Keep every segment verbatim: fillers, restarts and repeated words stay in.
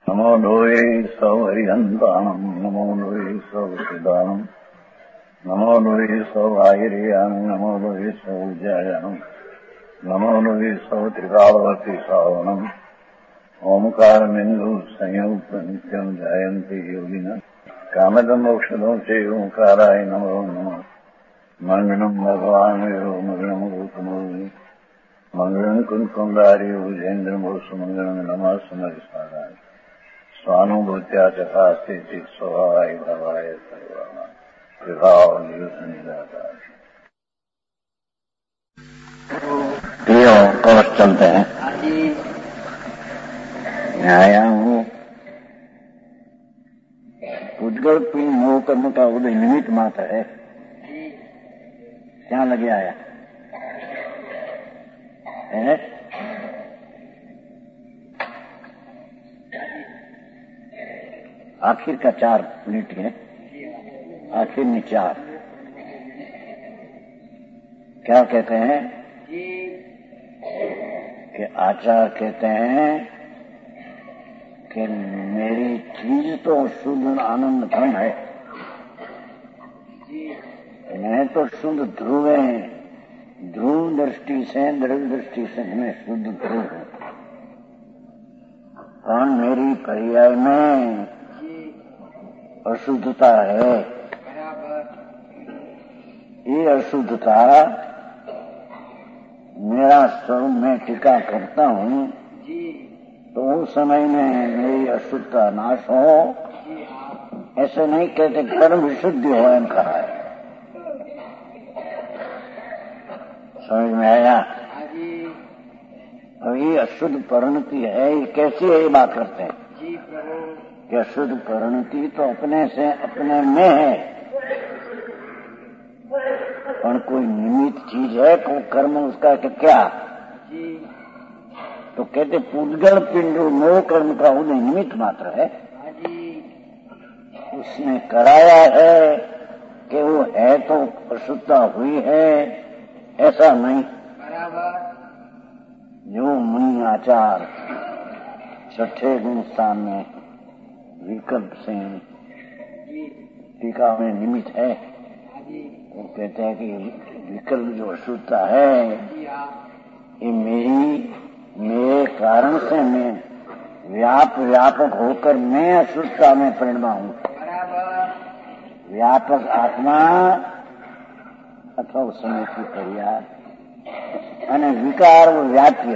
नमो लोये सौहरिहन्ताणम् नमो लोये सौसिदानम् नमो लोये सौभागिर्यानम् नमो लोये सौज्यायानम् नमो लोये सौत्रिकालवती सावनम् ओंकारमिन्दु संयुक्त नित्यम् जायन्ति योगिनः कामदम् औषधम् च ओंकाराय नमो नमः मंगलम् भगवान् यो मंगलम् गौतमोऽयि मंगलम् कुन्कुण्डारि उजेन्द्रमोसु मंगलम् नमः समरिसाराय स्वानुभूत्या चकास्ते स्वभावाय भवाय सर्वाणां विभावनिदाता प्रियो कोर्स चलते हैं। न्यायाम उद्गल पिंड मोह कर्म का उदय निमित्त मात्र है। क्या लगे आया है? आखिर का चार मिनट है, आखिर में चार क्या कहते हैं कि आचार्य कहते हैं कि मेरी चीज तो शुद्ध आनंद घन है, मैं तो शुद्ध ध्रुव है, ध्रुव दृष्टि से दृढ़ दृष्टि से मैं शुद्ध ध्रुव हूं। कौन मेरी पर्याय में अशुद्धता है, ये अशुद्धता मेरा स्वरूप में टीका करता हूं तो उस समय में मेरी अशुद्धता नाश हो। ऐसे नहीं कहते कर्म विशुद्धि हो, एम कहा है। समझ में आया? और ये अशुद्ध परिणति है, ये कैसी है, ये बात करते हैं कि अशुद्ध परिणति तो अपने से अपने में है, और कोई निमित्त चीज है, कोई कर्म उसका कि क्या, तो कहते पूतगल पिंड मोह कर्म का उदय निमित्त मात्र है। उसने कराया है कि वो है तो अशुद्धता हुई है, ऐसा नहीं। जो मुनि आचार छठे गुण स्थान में विकल्प से टीका में निमित्त है, वो कहते हैं कि विकल्प जो अशुद्धता है ये मेरी मेरे कारण से मैं व्याप व्यापक होकर मैं अशुद्धता में परिणमा हूं। व्यापक आत्मा अथवा उस समय की पर्याय અને विकार वो व्याप्य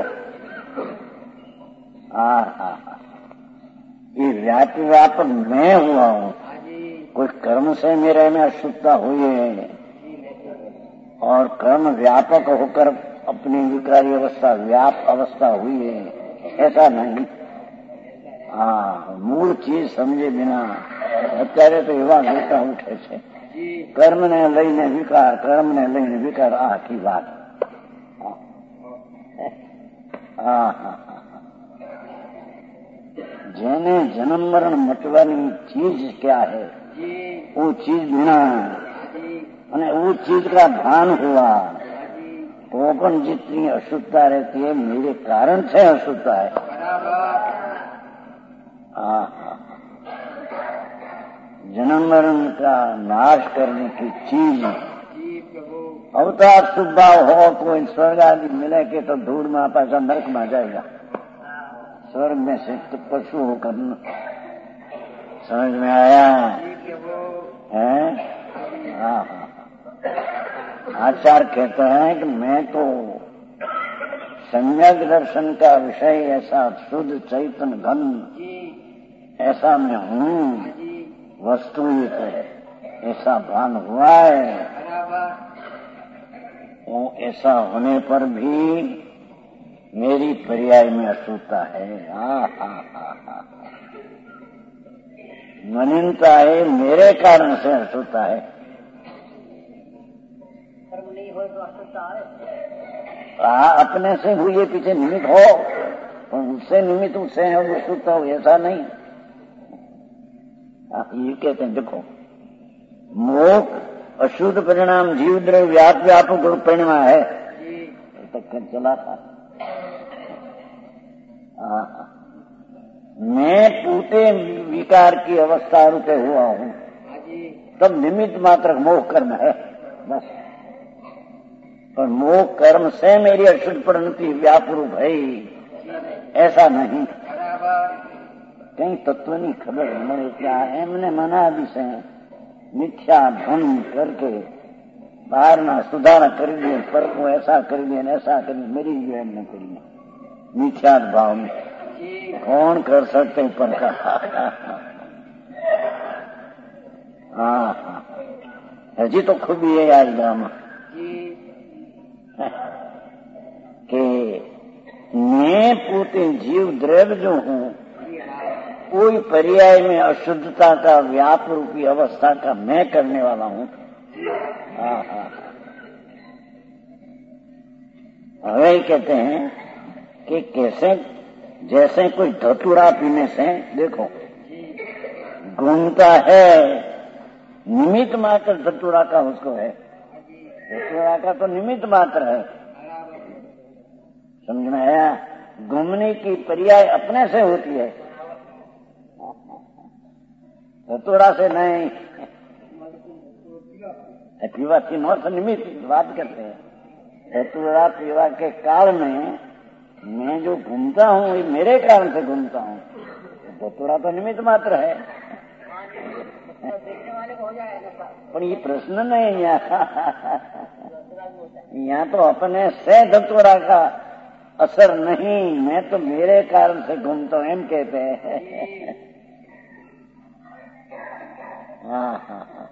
ये व्याप्य व्यापक मैं हुआ हूं। कोई कर्म से मेरे में अशुद्धता हुई है और कर्म व्यापक होकर अपनी विकारी अवस्था व्याप अवस्था हुई है, ऐसा नहीं। हाँ, मूल चीज समझे बिना અત્યારે તો એવા ગોટા ઉઠે છે, કર્મને લઈને વિકાર, કર્મને લઈને વિકાર, આખી વાત। હા હા જેને જન્મ મરણ મટવાની ચીજ क्या है, वो चीज बिना અને वो चीज का भान हुआ तो पण जितनी अशुद्धता रहती है मेरे कारण से अशुद्धता है। हाँ जन्म मरण का नाश करने की चीज अवतार सुभाव हो, कोई स्वर्ग आदि मिले के तो धूल में पासा नरक में जाएगा, स्वर्ग में से तो पशु होकर। समझ में आया है? हाँ हाँ आचार्य कहते हैं कि मैं तो सम्यक दर्शन का विषय ऐसा शुद्ध चैतन्य घन ऐसा मैं हूँ, वस्तु ऐसा भान हुआ है। वो ऐसा होने पर भी मेरी पर्याय में अशुद्धता है। हाँ हाँ हाँ हाँ मलिनता है, मेरे कारण से अशुद्धता है। कर्म नहीं हो तो अशुद्धता है। हाँ अपने से हुई पीछे निमित्त हो, तो उससे निमित्त उससे है वो अशुद्धता हो, ऐसा नहीं। आप ये कहते हैं देखो मोक्ष अशुद्ध परिणाम जीव द्रव्य व्याप व्यापक रूप परिणाम है, तक चला था। मैं पूत पूते विकार की अवस्था रूपे हुआ हूँ, तब निमित्त मात्र मोह कर्म है बस। पर मोह कर्म से मेरी अशुद्ध परिणति व्यापरूप है, ऐसा नहीं। कई तत्व नहीं खबर મળે क्या એમને મના વિશે મિથ્યા ધન करके बाहर ना सुधारा कर दिए, पर को ऐसा कर दिए ऐसा कर दिए, मेरी जीवन में करिए मिथ्या भाव में कौन कर सकते पर का। हाँ हजी तो खूब ये आज गाम कि मैं पूते जीव द्रव्य जो हूँ, कोई पर्याय में अशुद्धता का व्याप रूपी अवस्था का मैं करने वाला हूँ। हाँ हाँ हवे कहते हैं कि कैसे जैसे कोई धतूरा पीने से देखो घूमता है, निमित्त मात्र धतूरा का उसको है, धतूरा का तो निमित्त मात्र है, समझ में आया। घूमने की पर्याय अपने से होती है, धतूरा से नहीं। पीवा की नौ से निमित्त बात करते हैं। धतूरा पीवा के काल में मैं जो घूमता हूँ ये मेरे कारण से घूमता हूँ, धतूरा तो निमित्त मात्र है। पर ये प्रश्न नहीं यहाँ, यहाँ तो अपने से धतूरा का असर नहीं, मैं तो मेरे कारण से घूमता हूँ एम कहते हैं। हाँ हाँ हाँ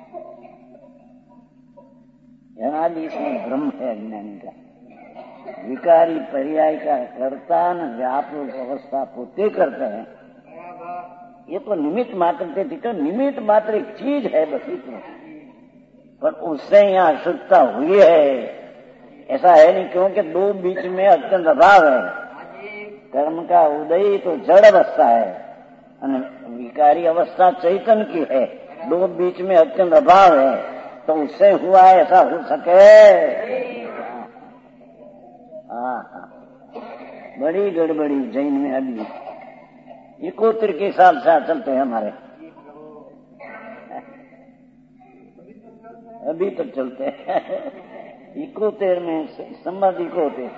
जनादि इसमें ब्रह्म है अज्ञानी का, विकारी पर्याय का कर्ता न व्यापक अवस्था पोते करते हैं। ये तो निमित्त मात्र थे, तो निमित्त मात्र एक चीज है बस इतना, पर उससे यहाँ अशुद्धता हुई है ऐसा है नहीं, क्योंकि दो बीच में अत्यंत अभाव है। कर्म का उदय तो जड़ अवस्था है और विकारी अवस्था चैतन्य की है, दो बीच में अत्यंत अभाव है, तो उससे हुआ ऐसा हो सके। हाँ हाँ बड़ी गड़बड़ी जैन में अभी इकोत्र के हिसाब से चलते हैं हमारे, अभी तक चलते हैं इकोतेर में संबंध इकोतेर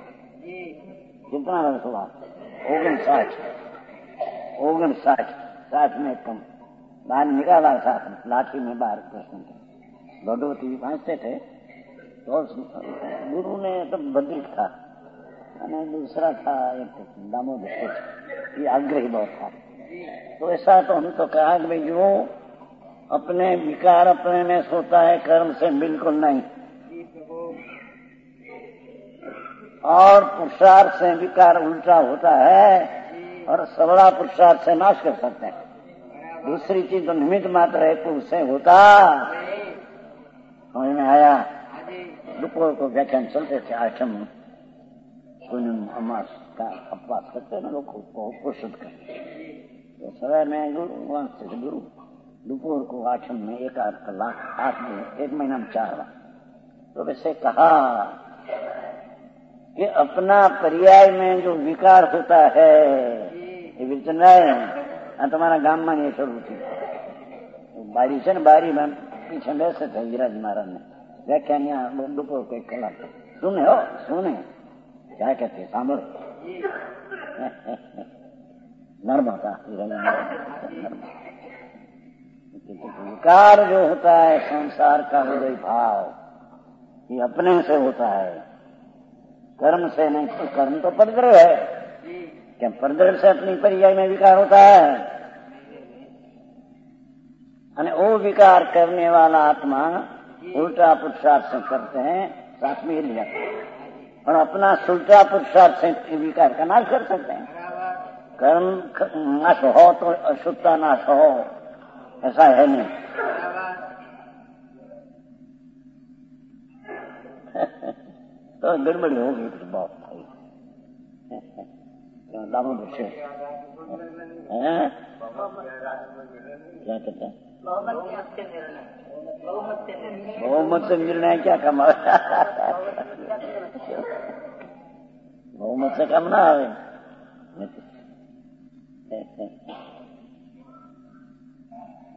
कितना वर्ष हुआ? ओगन साठ ओगन साठ साठ में कम बाहर निकाला, साथ लाठी में बाहर प्रश्न थे, भगवती पहुंचते थे तो गुरु ने तो बद्रिक था और दूसरा था एक दामोदर, ये आग्रही बहुत था। तो ऐसा तो हम तो कहा कि भाई जो अपने विकार अपने में सोता है कर्म से बिल्कुल नहीं, और पुरुषार्थ से विकार उल्टा होता है और सबड़ा पुरुषार्थ से नाश कर सकते हैं। दूसरी चीज तो निमित्त मात्र है, तो उससे होता। समझ में आया? दोपहर को व्याख्यान चलते थे, आठम पूर्णिम अमास का अपवास करते ना लोग को पुरुषोत्त करते, तो सवेर में गुरु वहां से गुरु दोपहर को आठम में एक आध कलाक आठ में एक महीना में चार बार। तो वैसे कहा कि अपना पर्याय में जो विकार होता है ये विचनाय तुम्हारा गाम में ये शुरू थी बारी से बारी में पीछे बैसे थे गिराज महाराज ने व्याख्यान यहाँ दोपहर को एक कलाक सुने हो सुने क्या कहते सांभो नर्म होता विकार जो होता है संसार का हृदय भाव ये अपने से होता है, कर्म से नहीं। तो कर्म तो परद्रव्य है, क्या परद्रव्य से अपनी पर्याय में विकार होता है? और वो विकार करने वाला आत्मा उल्टा पुरुषार्थ से करते हैं, साथ में लिया और अपना सुलटा पुरुषार्थ से विकार का नाश कर सकते हैं। कर्म नाश हो तो अशुद्धता नाश हो, ऐसा है नहीं। तो गड़बड़ी होगी फिर बहुत भाई। दामोदर से क्या कहते हैं बहुमत से निर्णय क्या कमा बहुमत से कम ना आवे।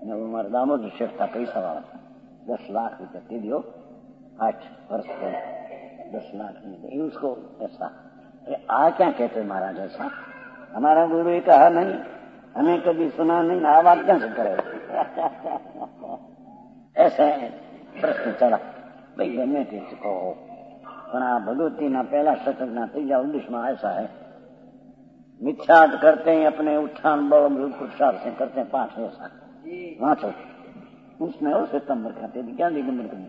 ને મારા દામોદર શેઠ था पैसा वाला था, दस लाख रुपया दे दियो, आठ वर्ष पहले दस लाख नहीं दे उसको ऐसा। आ क्या कहते महाराज ऐसा? हमारा गुरु ये कहा नहीं, हमें कभी सुना नहीं, आ बात क्या से करे? ऐसे प्रश्न चला भाई गमे ते कहो, પણ આ ભગવતીના પહેલા શતકના ત્રીજા ઉદ્દેશમાં ऐसा है, मिथ्यात करते हैं अपने उत्थान बल पुरुषार्थ से करते हैं पांच ऐसा वाँचो उसमें और सितंबर खाते क्या दिगंबर करने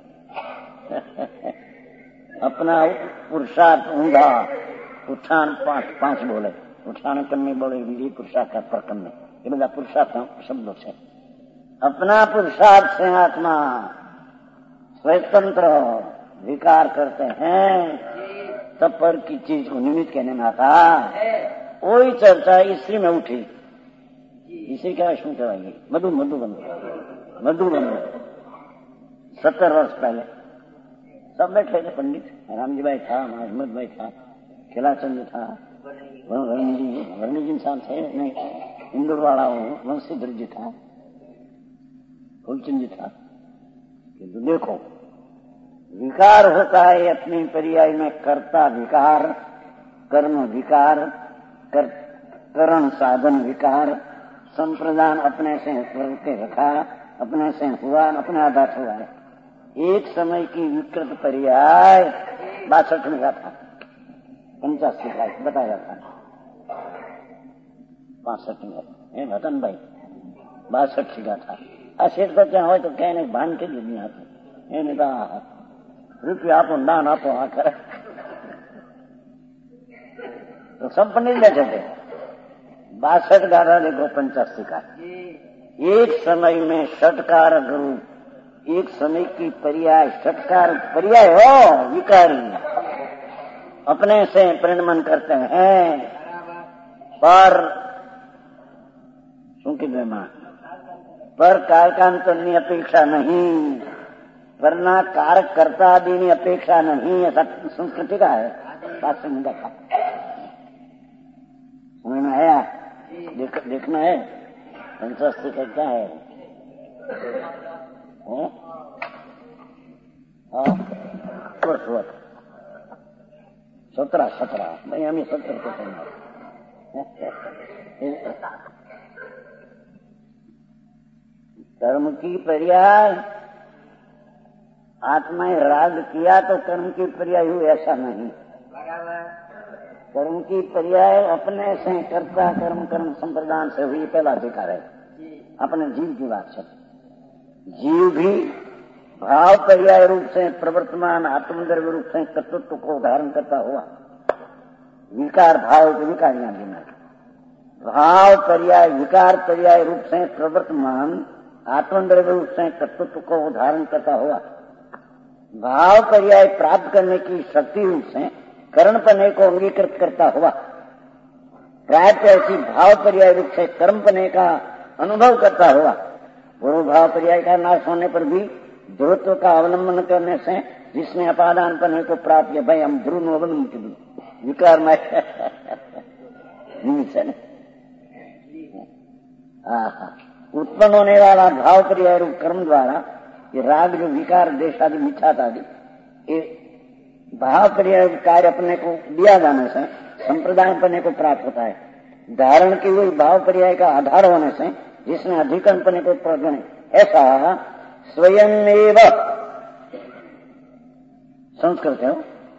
अपना पुरुषार्थ ऊंधा उत्थान पांच पांच बोले, उत्थान करने बोले विधि पुरुषार्थ का प्रकरण में ये બધા पुरुषार्थ शब्दों से अपना पुरुषार्थ से आत्मा स्वतंत्र विकार करते हैं, तब पर की चीज को निमित्त कहने में आता। वही चर्चा स्त्री में उठी, स्त्री क्या शू कहवाएगी मधु मधुबन मधुबन सत्तर वर्ष पहले सब बैठे थे, पंडित रामजी भाई था, अहमद भाई था, खिलाचंद था, वर्णी जी वर्णी जी इंसान थे नहीं, इंदौर वाला वंशीधर जी था, फूलचंद जी था। किंतु देखो विकार होता है अपनी पर्याय में, कर्ता विकार, कर्म विकार, कर, करण साधन विकार, संप्रदान अपने से करके रखा, अपने से हुआ, अपने आधार हुआ है। एक समय की विकृत पर्याय बासठ में का था, पंचासी का बताया था, बासठ में भटन भाई बासठ का था। अशेर तो क्या हो तो कहने भान के दुनिया એને તો રૂપિયા આપો દાન આપો આ કરે तो सब पंडित बैठे थे। बासठ गारा देखो पंचासी का, एक समय में षटकार गुरु, एक समय की पर्याय षटकार पर्याय हो विकारी अपने से परिणमन करते हैं, पर सुखी मां पर कारकांतરની अपेक्षा नहीं, वरना कारक कर्ता आदि की अपेक्षा नहीं, ऐसा संस्कृति का है। बात से नहीं देखा समझ में आया? देख, देखना है पंचासी का क्या है, सत्रह सत्रह भाई हमें सत्तर को समझ कर्म की पर्याय आत्मा ने राग किया तो कर्म की पर्याय हुई ऐसा नहीं, कर्म की पर्याय अपने से कर्ता कर्म कर्म संप्रदान से हुई पहला अधिकार है। अपने जीव की बात है, जीव भी भाव पर्याय रूप से प्रवर्तमान आत्मद्रव्य रूप से तत्व को धारण करता हुआ विकार भाव के विकारियां बिना भाव पर्याय विकार पर्याय रूप से प्रवर्तमान आत्मद्रव्य रूप से तत्व को धारण करता हुआ भाव पर्याय प्राप्त करने की शक्ति रूप से कर्मपने को अंगीकृत करता हुआ प्राप्त ऐसी भाव पर्याय रूप से कर्मपने का अनुभव करता हुआ पूर्व भाव पर्याय का नाश होने पर भी ध्रुवत्व का अवलंबन करने से जिसने अपादान पने को प्राप्त किया, भाई हम ध्रुव अवलंबन के विकार में उत्पन्न होने वाला भाव पर्याय रूप कर्म द्वारा ये राग जो विकार देश आदि मिथ्या आदि ये भाव पर्याय कार्य अपने को दिया जाने से संप्रदाय पने को प्राप्त होता है। धारण की हुई भाव पर्याय का आधार होने से जिसने अधिकरण पने को प्राप्त ऐसा स्वयं संस्कृत है।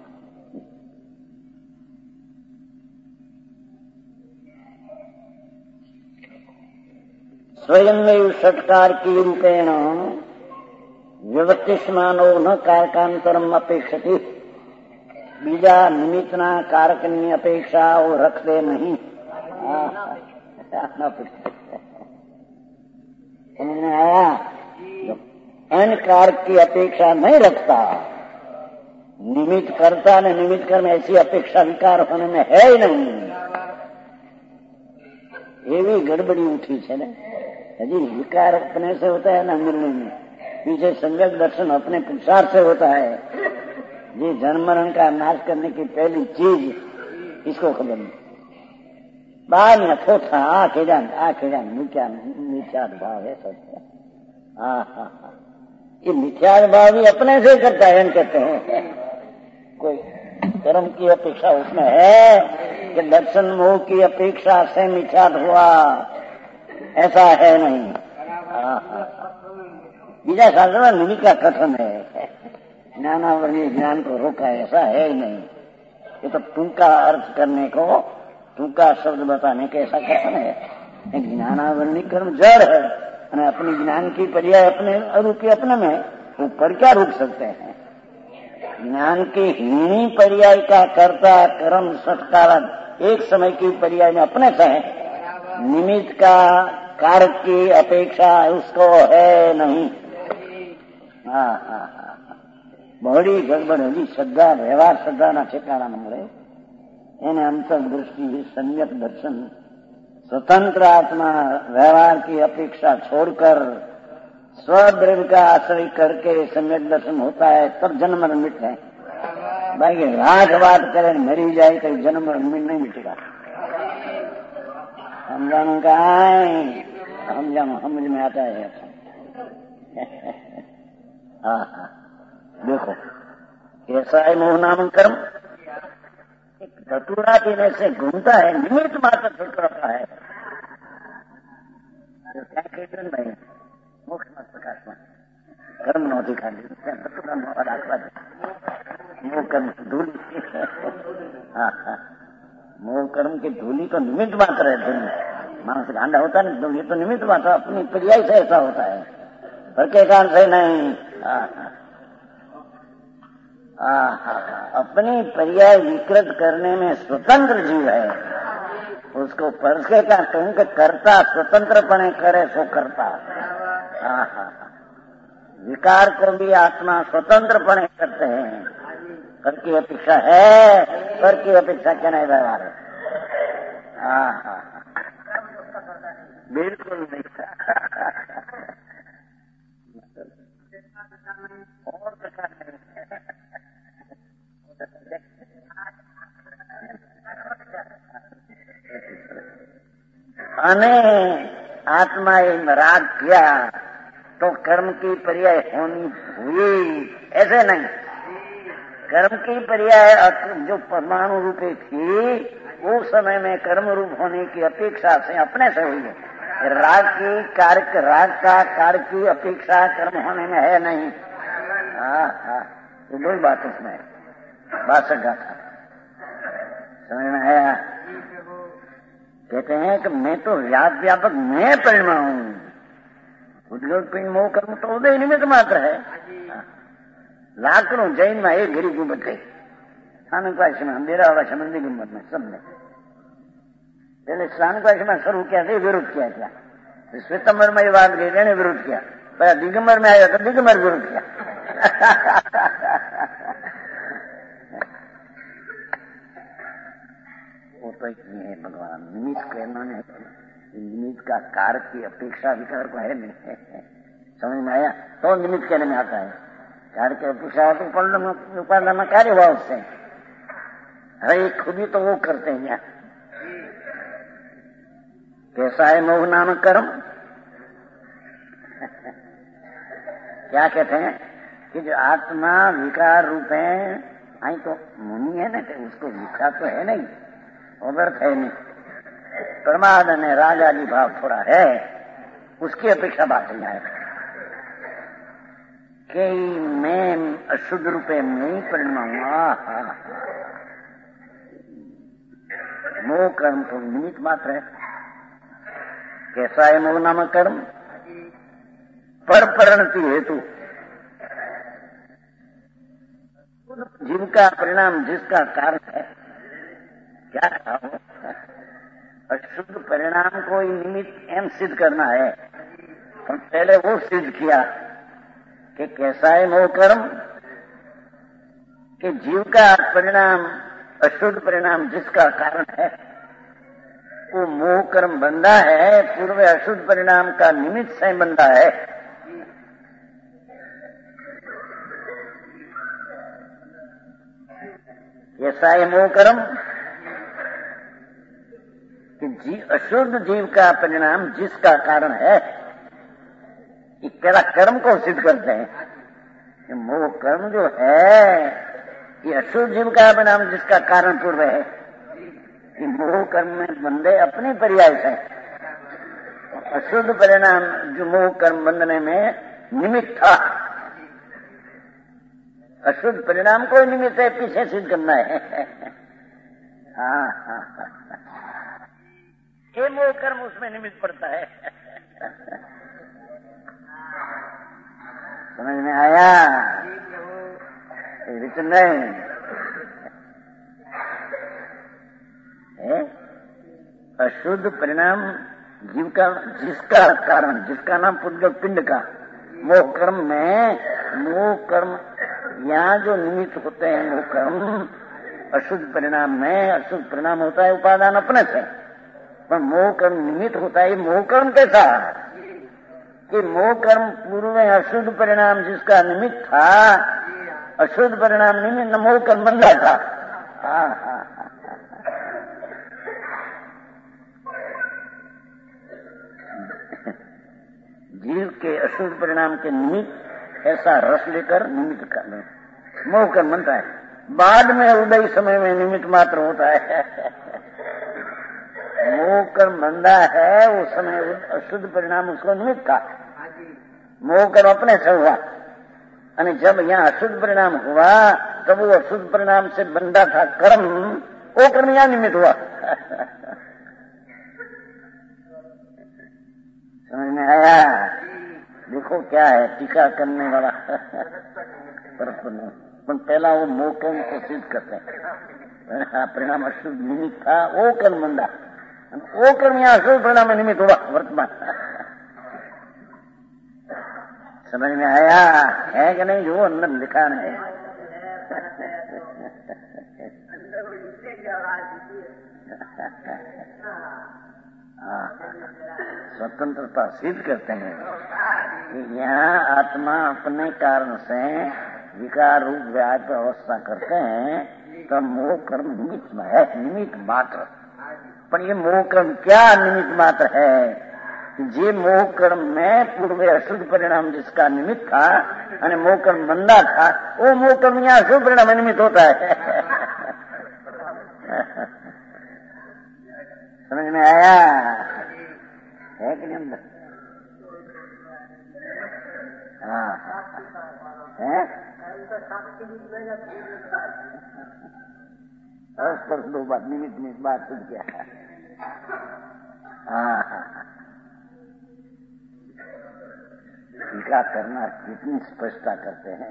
स्वयं षटकार की रूपेण व्यवतिष्मानो न कारकांतरम अपेक्षति, बीजा निमित्तना कारकनी अपेक्षा वो रखते नहीं। समझ में आया? अन्य कारक की अपेक्षा नहीं रखता, निमित्त करता न निमित्त कर्म ऐसी अपेक्षा विकार होने में है ही नहीं। ये भी गड़बड़ी उठी है ना, जी विकार अपने से होता है ना निर्णय में, पीछे संज्ञक दर्शन अपने पुरुषार्थ से होता है। ये जन्म मरण का नाश करने की पहली चीज इसको खबर नहीं। बाद में थोथा आखे जान आखे जान मिथ्या मिथ्या भाव है सब हाँ हाँ हाँ, ये मिथ्या भाव भी अपने से करता है, हम कहते हैं कोई कर्म की अपेक्षा उसमें है कि दर्शन मोह की अपेक्षा से मिथ्या हुआ, ऐसा है नहीं। हाँ हाँ, बीजा शास्त्र में निधि का कथन है, ज्ञानावली ज्ञान को रोका, ऐसा है ही नहीं। ये तो टूका अर्थ करने को, टूका शब्द बताने के ऐसा कथन है। ज्ञानावली कर्म जड़ है, अपनी ज्ञान की पर्याय अपने रूपी अपने में, वो पर क्या रुक सकते हैं। ज्ञान की हीनी पर्याय का कर्ता कर्म सत्कारक एक समय की पर्याय में अपने से है, निमित्त का कार्य की अपेक्षा उसको है नहीं। हाँ हाँ हाँ, बड़ी गड़बड़ होगी श्रद्धा, व्यवहार श्रद्धा ना ठिकाना न મળે એને अंतर्दृष्टि सम्यक दर्शन, स्वतंत्र आत्मा व्यवहार की अपेक्षा छोड़कर स्वद्रव्य का आश्रय करके सम्यक दर्शन होता है, तब जन्म मरण मिटते हैं। भाई रात बात करे मरी जाए तो जन्म मरण नहीं मिटेगा। हम जानू कहा हम जानू समझ में आता है। हाँ हाँ, देखो कैसा है मोह नाम कर्म, एक धतूरा पीने से घूमता है, निमित्त मात्र धतूरा है, भाई मोक्ष मत प्रकाश में कर्म नौती खा ली धतूरा मोह कर्म की धूली। हाँ हाँ, मोह कर्म की धूली तो निमित्त मात्र है। धूली मानस गांडा होता है ना, ये तो निमित्त मात्र अपनी पर्याय से ऐसा होता है, पर के कारण से नहीं। हाँ हाँ हाँ, अपनी पर्याय विकृत करने में स्वतंत्र जीव है, उसको परके का कहूं कि कर्ता स्वतंत्रपणे करे सो करता। हाँ हाँ, विकार को भी आत्मा स्वतंत्रपणे करते हैं, पर की अपेक्षा है, पर की अपेक्षा क्या नहीं व्यवहार है। हाँ हाँ, बिल्कुल नहीं। और प्रकार नहीं, अने आत्मा राग किया तो कर्म की पर्याय होनी हुई, ऐसे नहीं। कर्म की पर्याय जो परमाणु रूपी थी उस समय में कर्म रूप होने की अपेक्षा से अपने से हुई है। राग की कार्य, राग का कार्य की अपेक्षा कर्म होने में है नहीं। हाँ हाँ, ये दो बात उसमें बात सका था, समझ में आया। कहते हैं कि मैं तो व्याप व्यापक मैं परिणमा हूँ, उद्योग पिंड मोह कर्म तो उदय निमित्त मात्र है। लाखों जैन में एक गिरी गुम्बद गई, स्थानक वासी में मेरा वासी मंदिर गुम्बद में सबने पहले स्थानक वासी में शुरू किया था, विरोध किया था। श्वेतंबर में ये बात गई, ने विरोध किया, पर दिगंबर में आया तो दिगंबर विरोध किया। वो तो एक नहीं है भगवान, निमित्त कहना है, निमित्त का कार्य की अपेक्षा विकार को है नहीं। समझ में आया, तो निमित्त कहने में आता है। कार्य की अपेक्षा तो उपादान में कार्य हुआ उससे, अरे खुद ही तो वो करते हैं। यहाँ कैसा है मोह नाम कर्म, क्या कहते हैं कि जो आत्मा विकार रूप है, आई तो मुनि है ना, तो उसको विकार तो है नहीं, व्यर्थ है नहीं, प्रमाद ने राग आदि भाव थोड़ा है, उसकी अपेक्षा बात नहीं आएगा कि मैं अशुद्ध रूपे में परिणमाऊंगा। मोह कर्म तो निमित्त मात्र है। कैसा है मोह नामक कर्म, पर परिणति हेतु, जीव का परिणाम जिसका कारण है। क्या था वो? अशुद्ध परिणाम को निमित्त एम सिद्ध करना है, तो पहले वो सिद्ध किया कि कैसा है मोह कर्म, कि जीव का परिणाम अशुद्ध परिणाम जिसका कारण है वो मोह कर्म बंधा है, पूर्व अशुद्ध परिणाम का निमित्त से बंधा है। कैसा है मोह कर्म कि जीव अशुद्ध जीव का परिणाम जिसका कारण है, ये केवल कर्म को सिद्ध करते हैं। ये मोह कर्म जो है ये अशुद्ध जीव का परिणाम जिसका कारण पूर्व है। ये मोह कर्म में बंधे अपने पर्याय से, अशुद्ध परिणाम जो मोह कर्म बंधने में निमित्त था, अशुद्ध परिणाम को निमित्त है, पीछे सिद्ध करना है। हाँ हाँ हाँ, ये मोह कर्म उसमें निमित्त पड़ता है। समझ में आया? विचन नहीं अशुद्ध परिणाम जीव का, जिसका कारण, जिसका नाम पुद्गल पिंड का मोह कर्म में, मोह कर्म यहाँ जो निमित्त होते हैं मोह कर्म अशुद्ध परिणाम में, अशुद्ध परिणाम होता है उपादान अपने से, पर मोह कर्म निमित्त होता है। मोह कर्म कैसा कि मोह कर्म पूर्व में अशुद्ध परिणाम जिसका निमित्त था, अशुद्ध परिणाम निमित्त मोह कर्म बन रहा था। हाँ हाँ जीव के अशुद्ध परिणाम के निमित्त ऐसा रस लेकर निमित्त कर मोह कर्म बनता है। बाद में उदय समय में निमित्त मात्र होता है। मोह कर्म बंधा है उस समय अशुद्ध परिणाम उसको निमित्त था। मोह कर्म अपने से हुआ, और जब यहाँ अशुद्ध परिणाम हुआ तब वो अशुद्ध परिणाम से बंधा था कर्म, वो कर्म यहाँ निमित्त हुआ। समझ में आया? देखो क्या है टीका करने वाला। पर पहला वो मोह कर्म को सिद्ध करते हैं, परिणाम अशुद्ध निमित्त था, वो कर्म बंधा, वो कर्म यहाँ अशुद्ध परिणाम में निमित्त हुआ वर्तमान। समझ में आया है कि नहीं? जो अंदर लिखा है। स्वतंत्रता सिद्ध करते हैं कि यहाँ आत्मा अपने कारण से विकार रूप व्याप्त अवस्था करते हैं, तब मोह कर्म निमित्त में है, निमित्त मात्र। पर ये मोह कर्म क्या निमित्त मात्र है? जे मोह कर्म में पूर्व अशुद्ध परिणाम जिसका निमित्त था, यानी मोह कर्म बंदा था, वो मोह कर्म यहाँ अशुद्ध परिणाम निमित्त होता है। समझ में आया है कि नहीं अंदर? हाँ है पर दो बात निमित्त में बात सुन क्या है। हाँ हाँ टीका करना कितनी स्पष्टता करते हैं।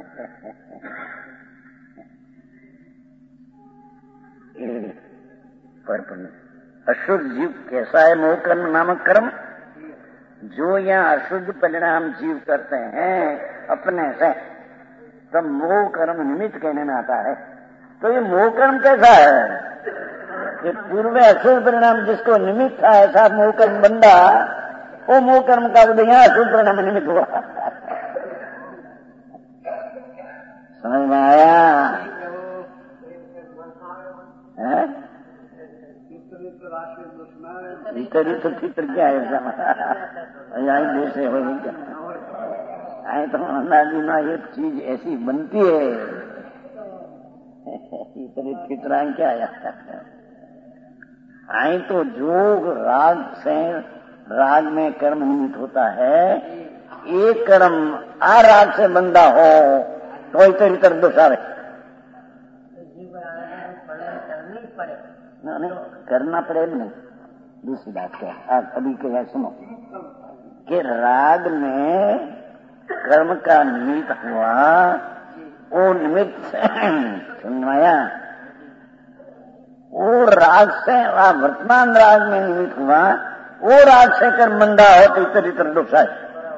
पर अशुद्ध जीव कैसा है? मोह कर्म नामक कर्म जो यहाँ अशुद्ध परिणाम जीव करते हैं अपने से, तब मोह कर्म निमित्त कहने में आता है। तो ये मोह कर्म कैसा है? ये पूर्व अशुद्ध परिणाम जिसको निमित्त था ऐसा मोह कर्म बंदा, वो मोह कर्म का उदय यहाँ अशुद्ध परिणाम निमित्त हुआ। समझ में आया? चित्र तो चित्र क्या है? यही देश है हो क्या? आए तो अंदाजी ना ये चीज ऐसी बनती है, इतनी चित्राएं क्या है? आए तो जो राग से, राग में कर्म निमित्त होता है, एक कर्म आ राग से बंधा हो तो इतर इतर दोषावे नहीं करना पड़े नहीं। दूसरी बात क्या है, अभी के है सुनो कि राग में कर्म का निमित्त हुआ, वो निमित्त सुनवाया, वो राग से वर्तमान राग में निमित्त हुआ, वो राग से कर्म बंधा हो तो इतर इतर दोष है।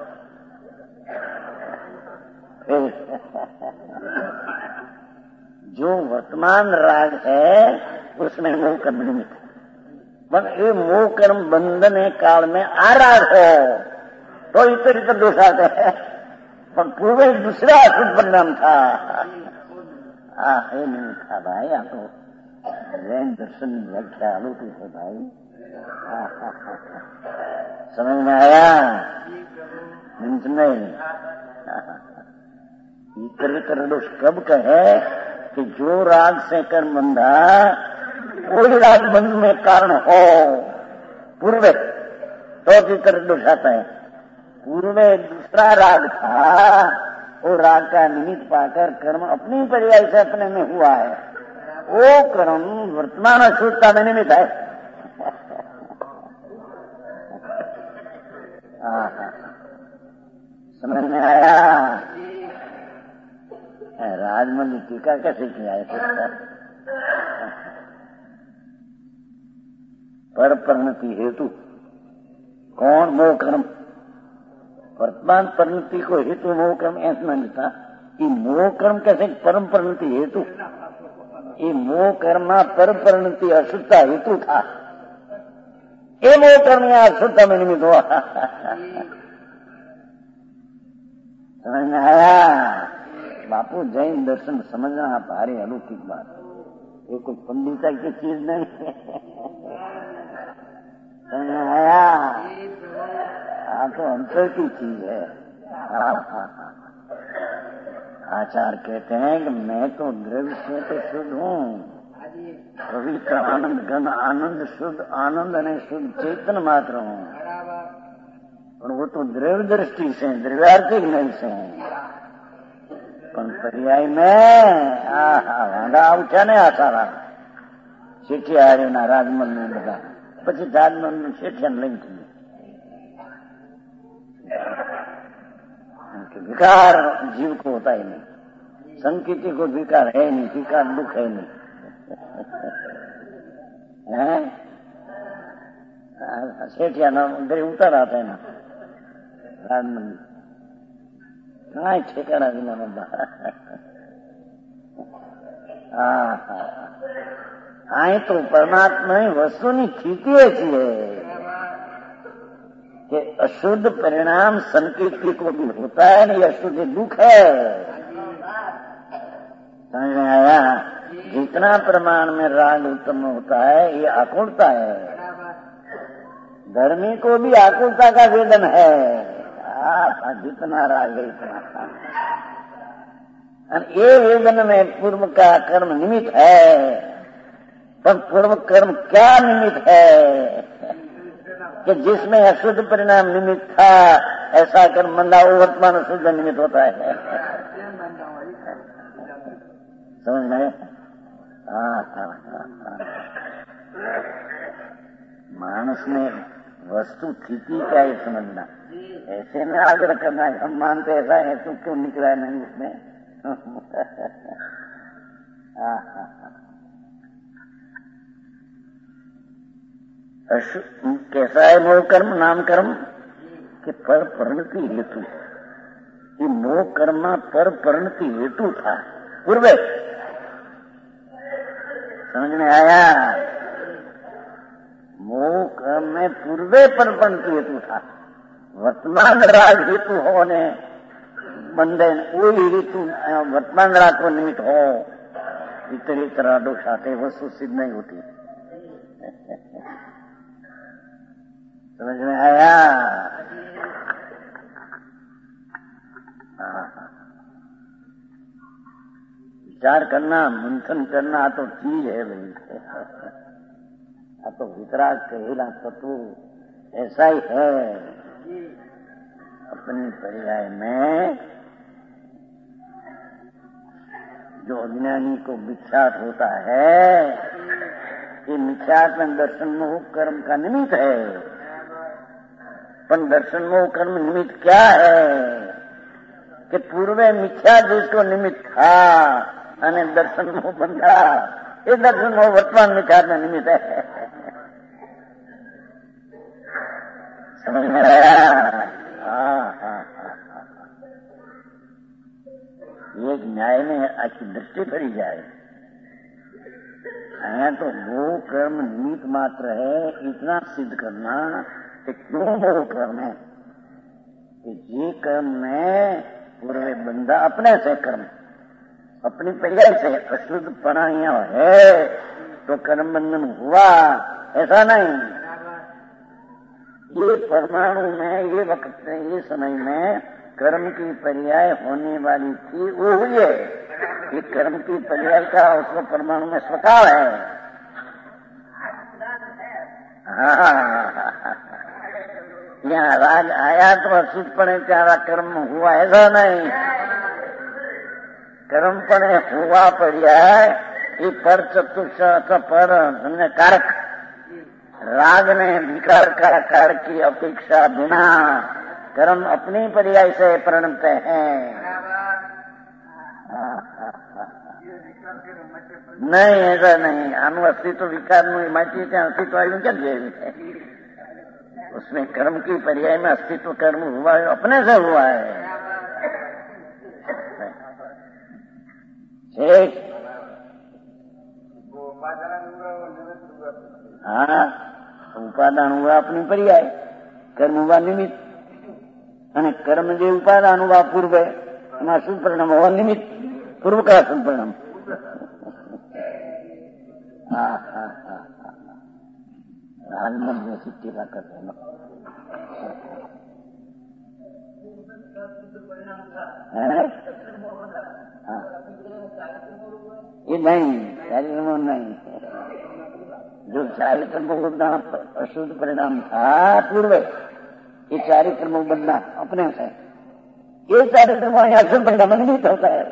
जो वर्तमान राग है उसमें मोह कर्म निमित्त है, पर ये मोह कर्म बंधने काल में आ राग हो तो इतर इतर दोष आते हैं, पर पूर्व दूसरा अशुद्ध परिणाम था। हाँ ये नहीं था भाई, आप तो जैन दर्शन व्याख्या अलौकिक है भाई। समझ में आया? नहीं, इतर इतर दोष कब कहे कि जो राग से कर्म बंधा कोई राग बंध में कारण हो पूर्वे तो इतर दोष आता है। पूर्वे दूसरा राग था, वो राग का निमित्त पाकर कर्म अपनी पर्याय से अपने में हुआ है, वो कर्म वर्तमान अशुद्धता में निमित्त है। समझ में आया? राजमल टीका कैसे किया है? पर परिणति हेतु कौन? मोह कर्म। वर्तमान परिणति को हेतु मोह कर्म ऐसा नहीं था कि मोह कर्म कैसे परम परिणति हेतु। ये मोह कर्म पर परिणति अशुद्धता हेतु था। ये मोह कर्म या अशुद्धता में निमित्त हुआ। समझ में आया? बापू जैन दर्शन समझना भारी अलौकिक बात है, ये कोई पंडिता की चीज नहीं है। समझ में आया? हाँ तो अंतर की चीज है। आचार्य कहते हैं कि मैं तो द्रव्य से तो शुद्ध हूँ, पवित्र आनंद घन आनंद शुद्ध आनंद ने शुद्ध चेतन मात्र हूँ, और वो तो द्रव्य दृष्टि से द्रव्यार्थिक नहीं से पर्याय में वांधा उठा ने आसारा શેઠી હારીના રાજમલ ને બધા પછી રાજમલ નું શેઠિયાને લઈ ગયું। विकार जीव को होता ही नहीं, संकीर्ति को विकार है नहीं, विकार दुख है नहीं। सेठिया ना उधर उतर आता है ना राजमल कहाँ ठेकाना बिना बंदा। आए तो परमात्मा वस्तु ની સ્થિતિ ऐसी है कि अशुद्ध परिणाम संकीर्ति को भी होता है, नहीं अशुद्ध दुख है। समझ में आया? जितना प्रमाण में राग उत्पन्न होता है ये आकुलता है, धर्मी को भी आकुलता का वेदन है। आ, जितना राग है इतना ये वेदन में पूर्व का कर्म निमित्त है, पर पूर्व कर्म क्या निमित्त है कि जिसमें अशुद्ध परिणाम निमित्त था, ऐसा कर्म बंदा वो वर्तमान शुद्ध निमित्त होता है। समझ में? मानस में वस्तु स्थिति क्या है समझना, ऐसे में आग्रह करना है। हम मानते ऐसा है तो क्यों निकला है नहीं उसमें। कैसा है मोह कर्म नाम कर्म के पर परिणति हेतु। ये मोह कर्म पर परिणति हेतु था पूर्वे। समझ में आया? मोह कर्म में पूर्वे पर परिणति हेतु था, वर्तमान राग हेतु होने बंधे वही हेतु वर्तमान राग को निमित्त हो, इतर इतर दोष आते वस्तु सिद्ध नहीं होती। समझ में आया? विचार करना मंथन करना तो चीज है भाई। अब तो वितराग कहेला तत्व ऐसा ही है। अपनी पर्याय में जो अज्ञानी को मिथ्यात्व होता है, ये मिथ्यात्व में दर्शन मोह कर्म का निमित्त है। पर दर्शन मोह कर्म निमित्त क्या है कि पूर्वे मिथ्या जिसको निमित्त था અને दर्शन मोह बंधा, ये दर्शन मोह वर्तमान मिथ्यात्व में निमित्त है। समझ में आया? हाँ हाँ एक न्याय में अच्छी दृष्टि भरी जाए। है तो वो कर्म निमित्त मात्र है, इतना सिद्ध करना कि क्यों वो कर्म है कि ये कर्म में पूरे बंदा अपने से कर्म अपनी पर्याय से अशुद्ध पढ़ाइया है तो कर्म बंधन हुआ, ऐसा नहीं। ये परमाणु में ये वक्त में ये समय में कर्म की पर्याय होने वाली थी वो हुई है। ये कर्म की पर्याय का उसको परमाणु में स्वभाव है। हाँ, यहाँ राज आया तो अशुद्ध पड़े चारा कर्म हुआ, ऐसा नहीं। कर्म पड़े हुआ पर्याय ये पर चतुर्थ पर कारक राग ने विकार का कार की अपेक्षा बिना कर्म अपनी पर्याय से परिणत है। नहीं, ऐसा नहीं। आनु अस्तित्व विकार में माची क्या अस्तित्व आयु क्या है? उसमें कर्म की पर्याय में अस्तित्व कर्म हुआ है, अपने से हुआ है। ठीक। हाँ, उपादान हुआ अपनी पर्याय, कर्म हुआ निमित्त અને कर्म જે ઉપાદાન હુआ પૂર્વ એમાં શું પરિણામ હોવા નિમિત્ત પૂર્વ का શું પરિણામ? हाँ हाँ हाँ राजमन में सिद्धि का करते हैं ये नहीं, चारित्र नहीं। जो चारित्र बनना अशुद्ध परिणाम था पूर्व, ये चारित्र बनना अपने से, ये चारित्र अशुद्ध परिणाम नहीं होता है।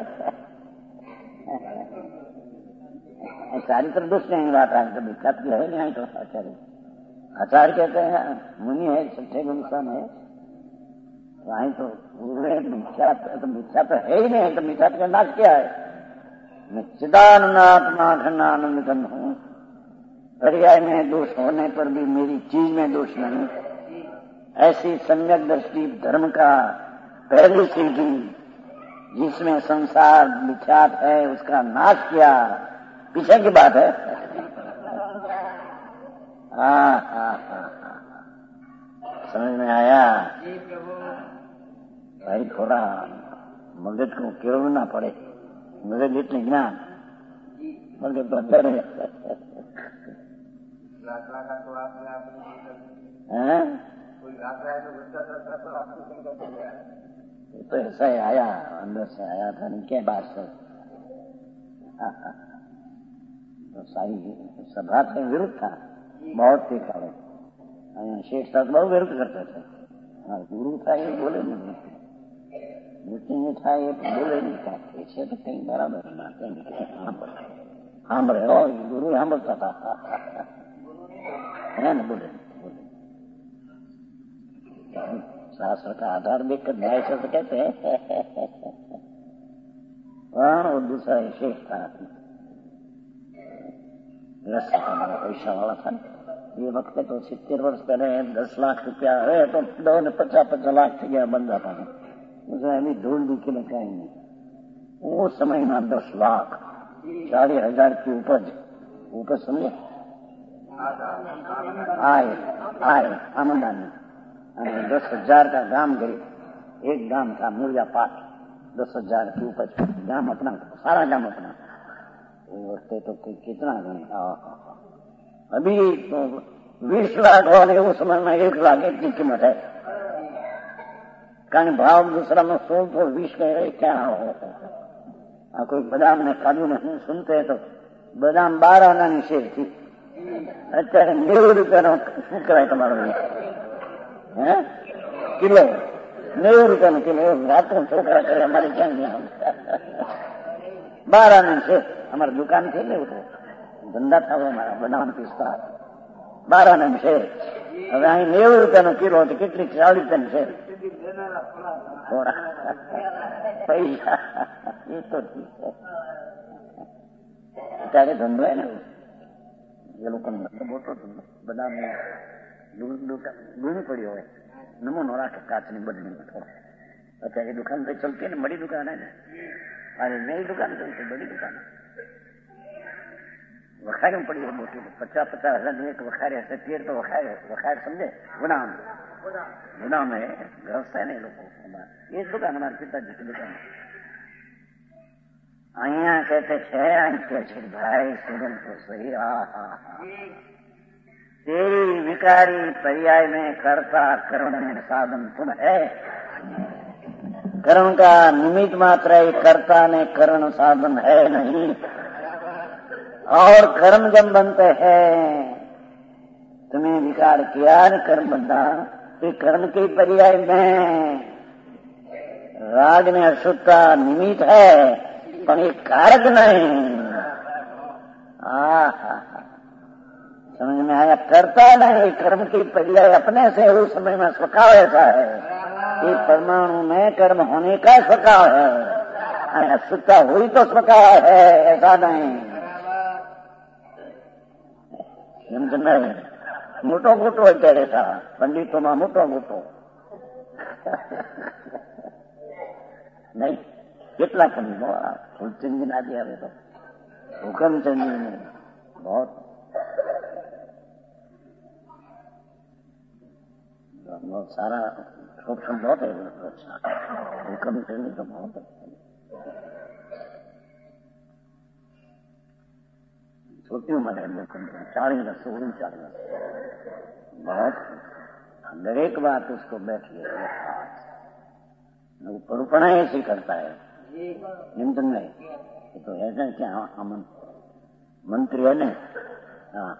चारित्र दोष नहीं बात है, विख्यात है नहीं तो आचार्य आचार्य कहते हैं मुनि है, सच्चे गुणसान है, वहीं तो पूरे मिथ्यात तो मिथ्या तो है ही नहीं, तो मिथ्यात का नाश क्या है? मैं चिदानंदात्मा अखंडानंद हूँ। पर्याय में दोष होने पर भी मेरी चीज में दोष नहीं। ऐसी सम्यक दृष्टि धर्म का पहली सीढ़ी जिसमें संसार मिथ्यात है उसका नाश किया, पीछे की बात है। हाँ हाँ हाँ समझ में आया भाई? थोड़ा मगज को केवलना पड़े, मगज इतने ज्ञान मगज तो अंदर है। तो ऐसा ही आया, अंदर से आया था, नहीं क्या बात से तो सारी सभा से विरुद्ध था, बहुत थे खड़े। शेख साहब बहुत विरुद्ध करते थे। गुरु था ये बोले नहीं, मीटिंग था ये बोले नहीं था, पीछे तो कहीं बराबर नाते हम रहे हो, गुरु हम बोलता था है ना, बोले शास्त्र का आधार देखकर न्याय शास्त्र कहते हैं। और दूसरा शेख था, पैसा वाला था। ये वक्त तो सित्तेर वर्ष पहले दस लाख रुपया है तो दो ने पचास पचास लाख से गया बंदा था, उसे अभी धूल दिखे न कहीं नहीं। वो समय में दस लाख चालीस हजार की उपज, उपज समझे, आए आए आमदनी दस हजार का गांव गरीब, एक गांव था मूलिया पाठ, दस हजार की उपज, गांव अपना, सारा गांव अपना। वक्त तो कितना गणे, अभी तो बीस लाख वाले उस समय में एक लाख की कीमत है, कारण भाव दूसरा में सौ तो बीस का क्या हो। कोई बादाम ने काजू नहीं सुनते तो बादाम बारह आना ની શેર थी, અત્યારે નેવું રૂપિયાનો શું કરાય તમારો હે કિલો, નેવું રૂપિયાનો કિલો રાતો છોકરા કરે અમારે ક્યાં ગયા બાર આના છે અમારી દુકાન છે ને ધંધા થવા અમારા બનાવન પીસતા બાર આના છે। હવે અહીં નેવું રૂપિયાનો કિલો તો કેટલી ચાલીસ રૂપિયાની છે થોડા પૈસા એ તો ઠીક છે। ત્યારે ધંધો હે ને એ લોકોનો મોટો ધંધો, બદામ લૂણી પડી હોય નમૂનો રાખે કાચની બદલીમાં થોડો। અત્યારે દુકાન તો ચલતી ને, બડી દુકાન है ना, अरे नई दुकान चलती, बड़ी दुकान वखारी में पड़ी है मोटी, पचास पचास हजार एक वखारे है, तेर तो वखार वखार समझे, गुनाम गुनाम है, व्यवस्था नहीं लोगों को। ये दुकान हमारे पिताजी की दुकान अहिया कहते थे भाई सुगम तो सही, आ तेरी विकारी पर्याय में कर्ता कर्म में साधन तुम है। कर्म का निमित्त मात्र है, कर्ता ने करण साधन है नहीं। और कर्म जब बनते हैं, तुम्हें विकार किया न कर्म बंधा, तो कर्म के पर्याय में राग ने अशुद्धता निमित्त है, पर ये कारक नहीं। आ समझ में आया? करता नहीं, कर्म की पर्याय अपने से उस समय में स्वभाव ऐसा है कि परमाणु में कर्म होने का स्वभाव है, अशुद्धता हुई तो स्वभाव है, ऐसा नहीं। मोटो मोटो અત્યારે था पंडितों मोटो मोटो नहीं, કેટલા પણ ફૂલચંદી ના દે આવે તો હુકમચંદી ને बहुत बहुत सारा ऑप्शन बहुत है, अच्छा हुकमचंदी तो बहुत अच्छा। छोटी उम्र है लोगों की, चालीस वर्ष सोलह चालीस बहुत दरेक बात उसको बैठ गई। परुपणा ऐसी करता है निमंत्रण में, तो ऐसा क्या अमन मंत्री है ना। हाँ,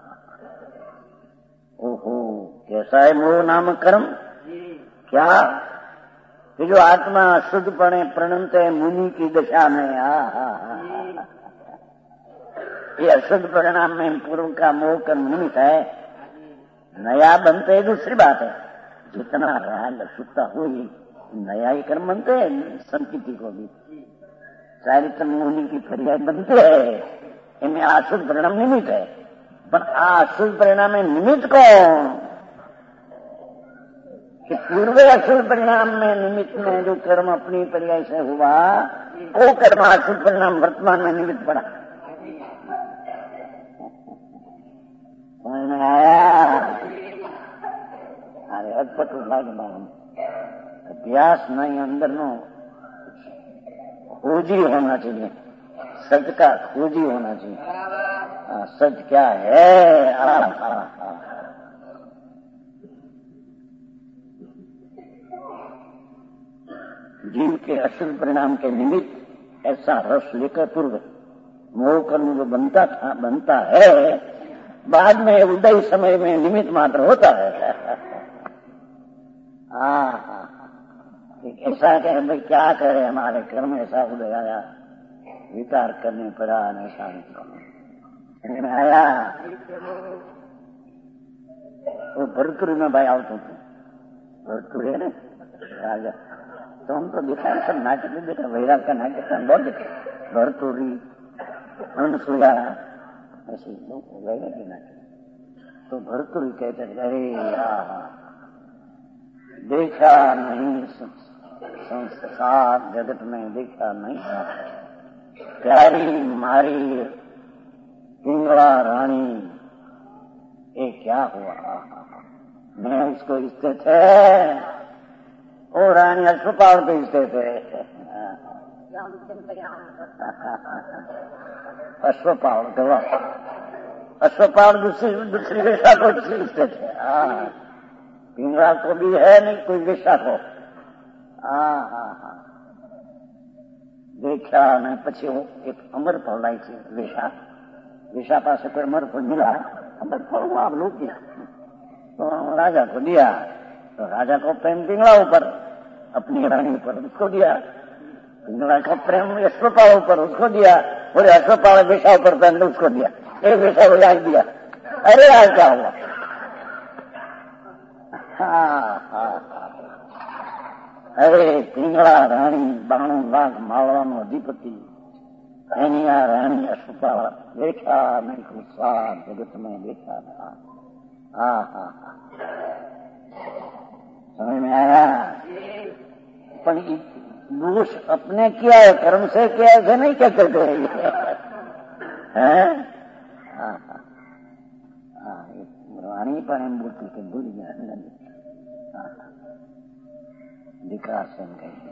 ओहो कैसा है मोह नाम कर्म, क्या कि जो आत्मा शुद्धपणे प्रणत है मुनि की दशा में। हा हा हा, ये अशुद्ध परिणाम में पूर्व का मोह कर्म निमित्त है। नया बनते दूसरी बात है, जितना राग अशुद्धता हुई नया ही कर्म बनते हैं। संस्कृति को भी चारित्र मुनि की पर्याय बनते है, इनमें अशुद्ध परिणाम निमित्त है। पर अशुद्ध परिणाम में निमित्त कौन कि पूर्व अशुद्ध परिणाम में निमित्त में जो कर्म अपनी पर्याय से हुआ, वो कर्म अशुद्ध परिणाम वर्तमान में निमित्त पड़ा। समझ में आया? अरे अटपट अभ्यास नहीं, अंदर नो खोजी होना चाहिए, सच का खोजी होना चाहिए। आ, सच क्या है? आ, आ, आ। जीव के अशुद्ध परिणाम के निमित्त ऐसा रस लेकर पूर्व मोह कर्म जो बनता था बनता है, बाद में उदय समय में निमित्त मात्र होता है। हाँ, ऐसा कहे भाई क्या करे, हमारे कर्म ऐसा उदय आया, विकार करने पड़ा, ऐसा आया। वो भरतपुरी में भाई आवतो थे, भरतपुरी है ना राजा, तो हम तो देखा सब नाटक में देखा, वैराग का नाटक बहुत देखा, भरतपुरी अनसुया ऐसे वैराग के नाटक। तो भरतपुरी कहते अरे देखा नहीं संसार जगत में, देखा नहीं प्यारी मारी पिंगला रानी, ये क्या हुआ? मैं उसको स्थित है, वो रानी अश्वपाल पे स्थित है। अश्वपाल गवा अश्वपाल दूसरी दूसरी वेशा को स्थित है। हाँ, पिंगला को भी है नहीं कोई वेशा को। हाँ हाँ हाँ, देखा ने પછી એક અમર ફળ લાવી છે વેશા વેશા પાસે કોઈ અમર ફળ मिला, अमर फल हुआ आप लोग तो राजा को दिया, तो राजा को प्रेम पिंगला ऊपर, अपनी रानी पर उसको दिया, पिंगला का प्रेम अश्वपाल ऊपर उसको दिया, बोले अश्वपाल वेशा ऊपर पहन उसको दिया, एक वेशा को याद दिया। अरे यार क्या हुआ? हाँ हाँ, अरे पिंगला रानी बाणु लाख मालवानो अधिपति, एनी आ रानी अश्वपाल देखा नहीं संसार जगत में देखा था। हाँ हाँ हाँ, समझ में आया? पर दोष अपने किया है, कर्म से किया, ऐसे नहीं कहते थे हैं। हाँ हाँ हाँ, रानी पर हम बोलते थे भूल गया। हाँ विकास से कहेंगे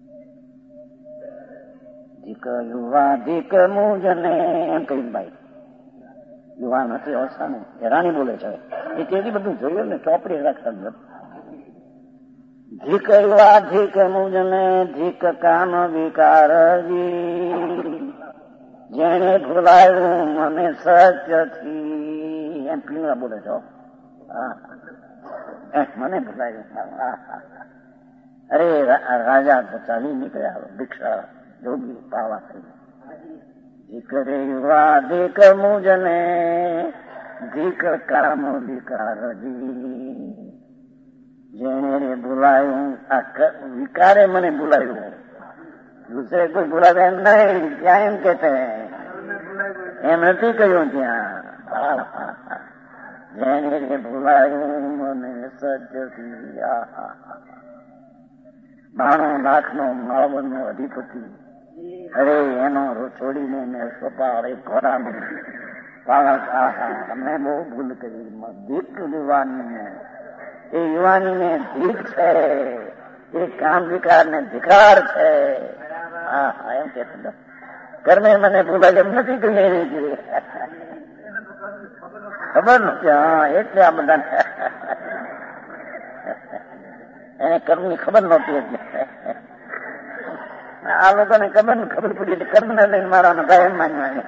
जिक युवा जिक मुझने कहीं भाई યુવાન હતી અવસ્થા ને હેરાની બોલે છે એ તેથી બધું જોયું ને ચોપડી રાખતા ધીક યુવા ધીક મુજને ધીક કામ વિકારજી જેને ભૂલાયું મને સત્યથી એમ પીવા બોલે છો મને ભૂલાયું. અરે રાજા તો ચાલી નીકળ્યા ભિક્ષા જોગી પાવા થઈ. ધીક રે યુવા ધીક મુજને ધીક કામ વિકારજી જેને ભૂલાયું આ વિકારે મને ભૂલાયું. દૂસરે કોઈ ભૂલાવે એમ નહીં ત્યાં એમ કે એમ નથી કહ્યું ત્યાં જેને ભૂલાયું મને સજ્જથી. બાણું લાખ નો માવન નો અધિપતિ અરે એનો છોડીને મેં સ્વપાળ એક ઘોડાનું પાળક. આહા અમે બહુ ભૂલ કરી. ધીક યુવાનીને એ યુવાનીને ધીક છે એ કામ વિકાર ને ધિકાર છે. હા હા એમ કે કર્મે મને ભૂલાય એમ નથી કહ્યું ખબર નથી. હા એટલે આ બધા એને કર્મ ની ખબર નહોતી એટલે આ લોકોને ખબર ને ખબર પડી એટલે કર્મ ને લઈને મારા ભાઈ એમ માનવા.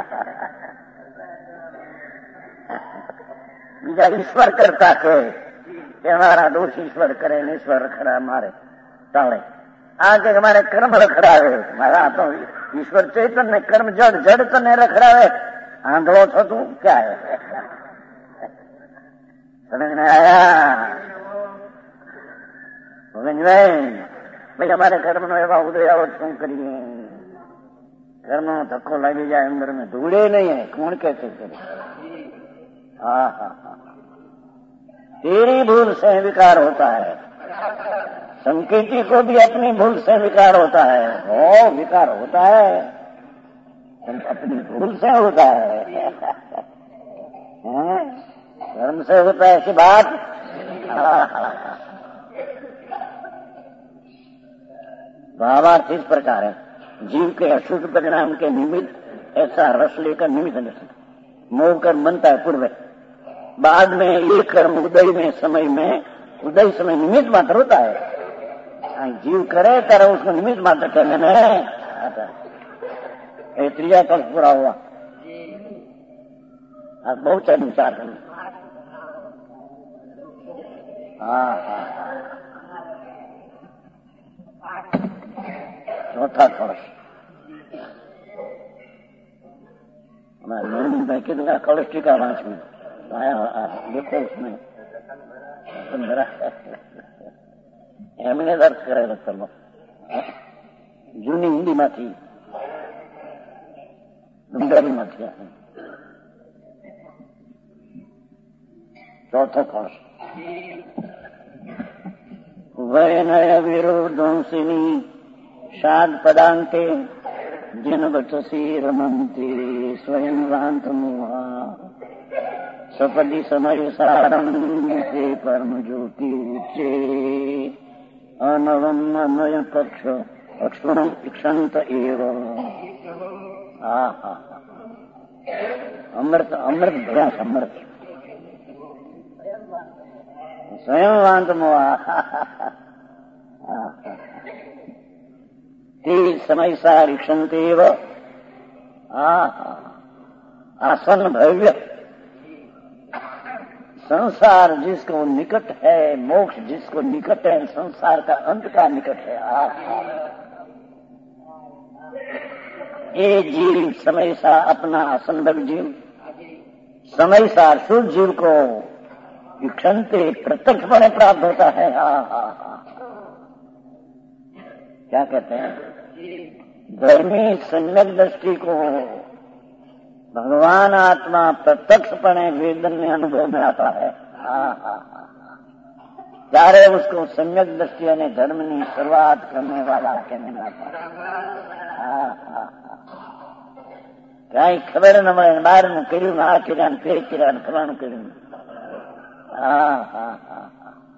બીજા ઈશ્વર કરતા કહે કે મારા દોષ ઈશ્વર કરે ને ઈશ્વર રખડા મારે ચાલે. આ કે મારે કર્મ રખડાવે. મારા તો ઈશ્વર ચેતન ને કર્મ જડ જડ તને રખડાવે. આંધળો છો તું ક્યાં સમજને આયા ભાઈ અમારે કર્મ નો એવા ઉદય આવો શું કરીએ. કર્મ નો ધક્કો લાગી જાય અંદર में धूड़े नहीं है कौन कैसे करे. हाँ हाँ हाँ तेरी भूल से विकार होता है. संकेती को भी अपनी भूल से विकार होता है. ओ विकार होता है अपनी भूल से होता है. कर्म से होता है ऐसी बात. भावार्थ इस प्रकार है. जीव के अशुद्ध परिणाम के निमित्त ऐसा रस लेकर निमित्त मोह कर्म बनता है पूर्व. बाद में ये कर्म उदय में समय में उदय समय निमित्त मात्र होता है. जीव करे करे उसको निमित्त मात्र करने में आता है. त्रिया कल्प पूरा हुआ. आज बहुत है विचार करना. हाँ हाँ चौथा कलश मैं कह दूंगा कलश टीका पांच में देखो उसमें पंद्रह એમને દર્દ કરેલો ચલો જૂની હિન્દીમાંથી બંગાળીમાંથી ચોથો કળશ વયનય વિરોધંસિની શાદ પદાંતે જનવચસી રમંતી સ્વયં વાંત મોહા સપદી સમય સારમ તે પરમ જ્યોતિ ઉચ્ચે અનવમ અનય પક્ષ અક્ષુણમ ઈક્ષંત એવ. હા હા અમૃત અમૃત ભ્યાસ અમૃત સ્વયં વાંત મોહા તે સમય સાર ઈક્ષંત એવ. હા આસન ભવ્ય संसार जिसको निकट है मोक्ष जिसको निकट है संसार का अंत का निकट है. ये जीव समय सा अपना असंभव जीव समय सार शुद्ध जीव को क्षणते प्रत्यक्षपणे प्राप्त होता है. हा हा हा क्या कहते हैं धर्मी सम्यक दृष्टि को भगवान आत्मा प्रत्यक्षपणे वेदन में अनुभव में आता है. हाँ हाँ ત્યારે उसको सम्यक दृष्टि અને ધર્મની શરૂઆત કરने वाला कहने लगा. हाँ हाँ કઈ ખબર ન મળે બહારનું કર્યું આ કર્યા ને તે કર્યા ને ફલાણું કર્યું. હા હા હા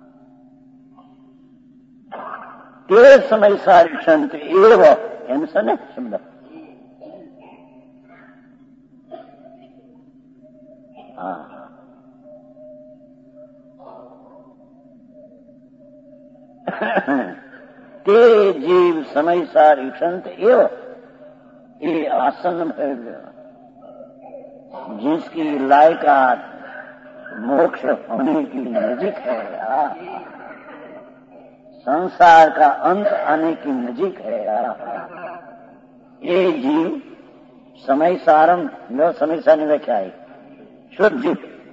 તે સમય સારી સંત એવ એમ છે ને શબ્દ हाँ ते जीव समय सार ईक्षंत एव ये आसन भय जिसकी लायकात मोक्ष होने की नजीक है, संसार का अंत आने की नजीक है, ये जीव समय सारम न समय सार में क्या है? शुद्ध जीव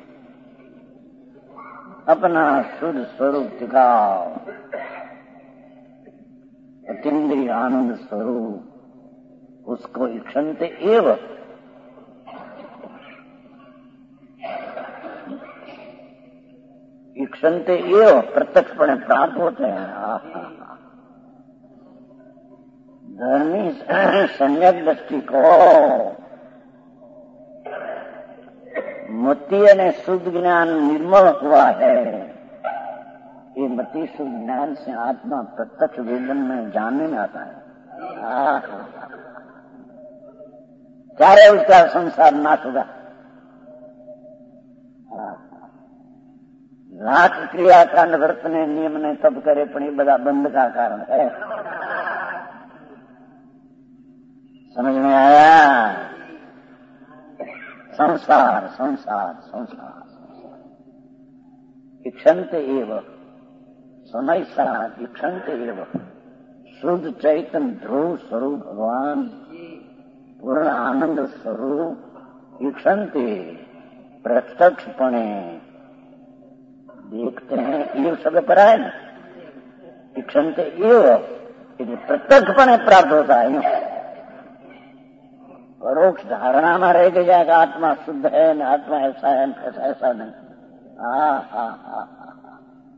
अपना शुद्ध स्वरूप दिखाओ, अतीन्द्रिय आनंद स्वरूप, उसको इक्षंते एव इक्षंते एव प्रत्यक्षपणे प्राप्त होते हैं। धर्मी सम्यक दृष्टि को मति અને शुद्ध ज्ञान निर्मल हुआ है। ये मति शुद्ध ज्ञान से आत्मा प्रत्यक्ष वेदन में जानने में आता है। चाहे उसका संसार नाश होगा। लाख क्रियाकांड व्रत ने नियम ने तब करे पण ये બધા बंध का कारण है। समझ में आया? संसार संसार संसार इक्षंत एव समय सार इक्षंत एव शुद्ध चैतन्य ध्रुव स्वरूप भगवान पूर्ण आनंद स्वरूप इक्षंते प्रत्यक्षपणे देखते हैं। ये शब्द पर है ना, इक्षंते एव प्रत्यक्षपणे प्राप्त होता है। परोक्ष धारणा में रह जाएगा आत्मा शुद्ध है न आत्मा ऐसा है ऐसा ऐसा नहीं। हाँ हाँ हाँ हाँ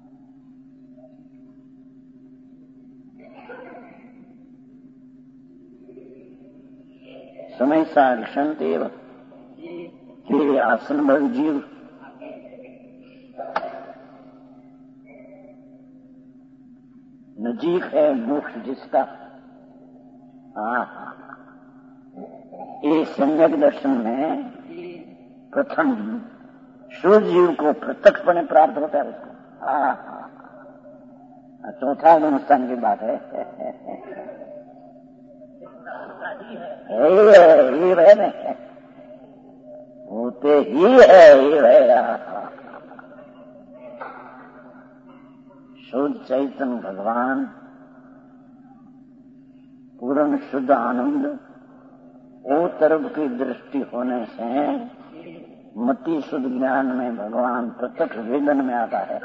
समय सार क्षंतेव हे आसन भर जीव नजीक है मोक्ष जिसका। हाँ हाँ ये सम्यक दर्शन में प्रथम शुद्ध जीव को प्रत्यक्षपणे प्राप्त होता है उसको। हाँ हाँ चौथा अनुष्ठान की बात है। ये है ना, होते ही है ये है। शुद्ध चैतन्य भगवान पूर्ण शुद्ध आनंद वो तरफ की दृष्टि होने से मति शुद्ध ज्ञान में भगवान प्रत्यक्ष वेदन में आता है।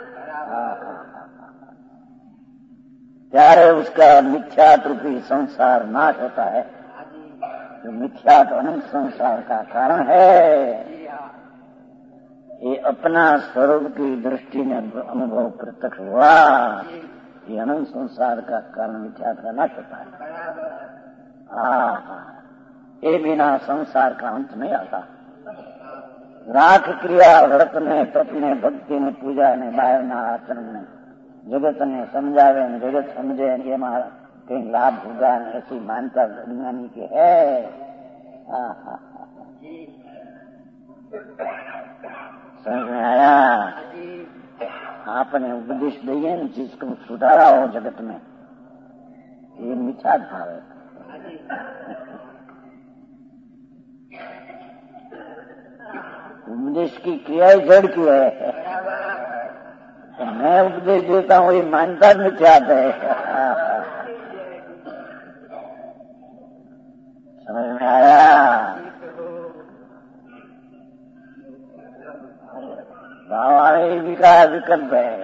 ત્યારે उसका मिथ्यात्व रूपी संसार नाश होता है। जो मिथ्यात्व अनंत संसार का कारण है, ये अपना स्वरूप की दृष्टि में अनुभव प्रत्यक्ष हुआ। ये अनंत संसार का कारण मिथ्यात्व का नाश होता है। हाँ ये बिना संसार का अंत नहीं आता। राख क्रिया व्रत ने तप ने भक्ति ने पूजा ने बाहर ना आचरण ने जगत ने समझावे ने जगत समझे ये मारा कहीं लाभ होगा ऐसी मान्यता विज्ञानी की है। समझ में आया? आपने उपदेश दिए न जिसको सुधारा हो जगत में, ये मिथ्या भाव है। उपदेश की क्रिया जड़ की है। मैं उपदेश देता हूँ ये मान्यता मिथ्या है। समझ में आया? भावारे विकार विकल्प है।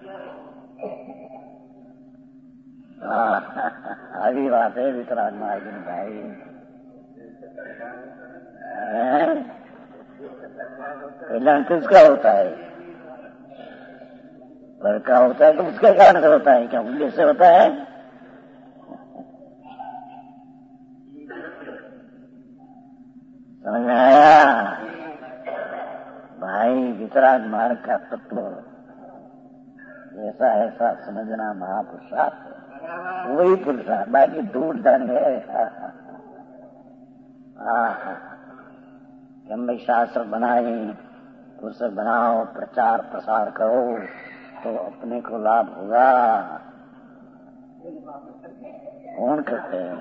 अभी बात है वितराग मार्गिन भाई। कल्याण किसका होता है? पर का होता है तो उसके कारण से होता है, क्या उद्देश्य से होता है? समझ में आया? भाई वितराग मार्ग का तत्व ऐसा ऐसा समझना महापुरुषार्थ, वही पुरुषार्थ, बाकी दूर धन है। हम भी शास्त्र बनाए उसे बनाओ, प्रचार प्रसार करो तो अपने को लाभ होगा। कौन करते हैं?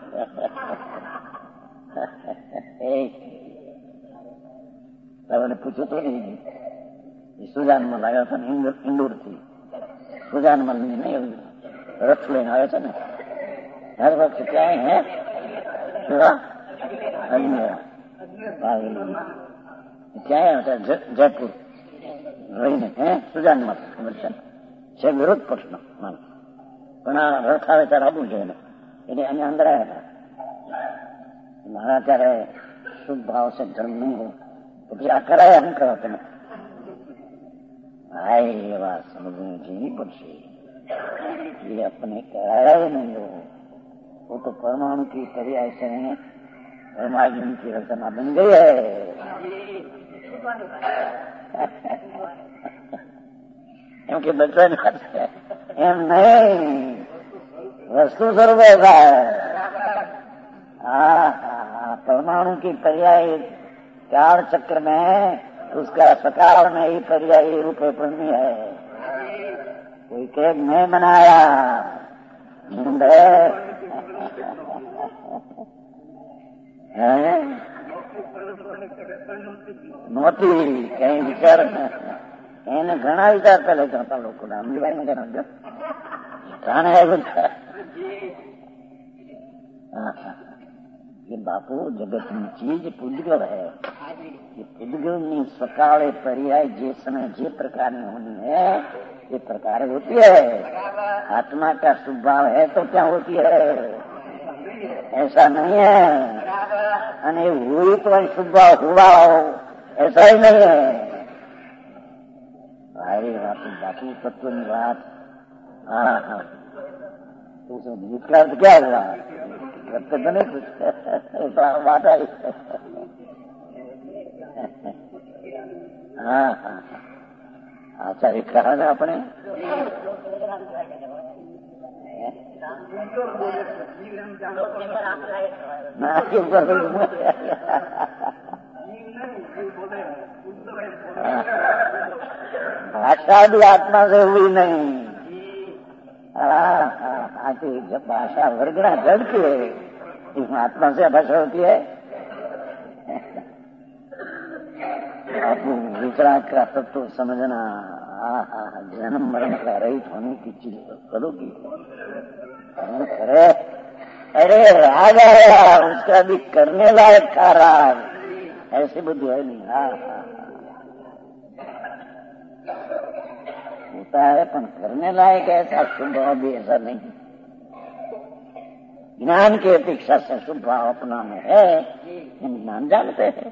मैंने पूछो तो नहीं, सुजान मल आया था ना, इंदौर थी। सुजान मल नहीं रथ लेने आया था ना, हर वक्त क्या है क्या है जयपुर રહીને હે સુજાનમાં છે વિરોધ પક્ષનો પણ આ રથ આવે ત્યારે આવવું જોઈએ ને, એટલે અહીંયા અંદર આવ્યા હતા. મારા ત્યારે શુભ ભાવ છે ધર્મ નહીં હોય તો પછી આ કરાયા શું કરો તમે? હા એ વાત સમજણી જીવી પડશે. ये अपने कराया ही नहीं हो, वो तो परमाणु की पर्याय से परमाणु की रचना बन गई है. एम के बच्चा एम नहीं, वस्तु स्वरूप ऐसा है. हाँ, परमाणु की पर्याय चार चक्र में उसका सकाल में ही पर्याय रूप पूर्णी है. कोई के मैं बनाया મોટી કઈ વિચાર એને ઘણા વિચાર પેલા કરતા લોકો અમીરભાઈ ને ઘણા જાણે બધા. ये बापू जगत की चीज पुद्गल है. ये पुद्गल ની સકાળે પર્યાય જે समय જે પ્રકારની होनी है ये प्रकार होती है. आत्मा का स्वभाव है तो क्या होती है, ऐसा नहीं है. अने हुई तो स्वभाव हुआ हो, ऐसा ही नहीं है. भाई बापू बापू तत्व की बात. हाँ हाँ, तो उसका अर्थ क्या हुआ? करते तो नहीं कुछ बात आई. हाँ हाँ, आचार्य कहा था अपने भाषा भी आत्मा से हुई नहीं. आती जब भाषा वर्गना जड़ती है, इसमें आत्मा से भाषा होती है. आपको विचार का तत्व समझना. जन्म मरण का रहित होने की चीज करोगी. अरे अरे राग आया, उसका भी करने लायक था राग, ऐसी बुद्धि है नहीं. हाँ हाँ, होता है पर करने लायक ऐसा शुभ भाव भी ऐसा नहीं. ज्ञान की अपेक्षा से शुभ भाव अपना में है, हम ज्ञान जानते हैं.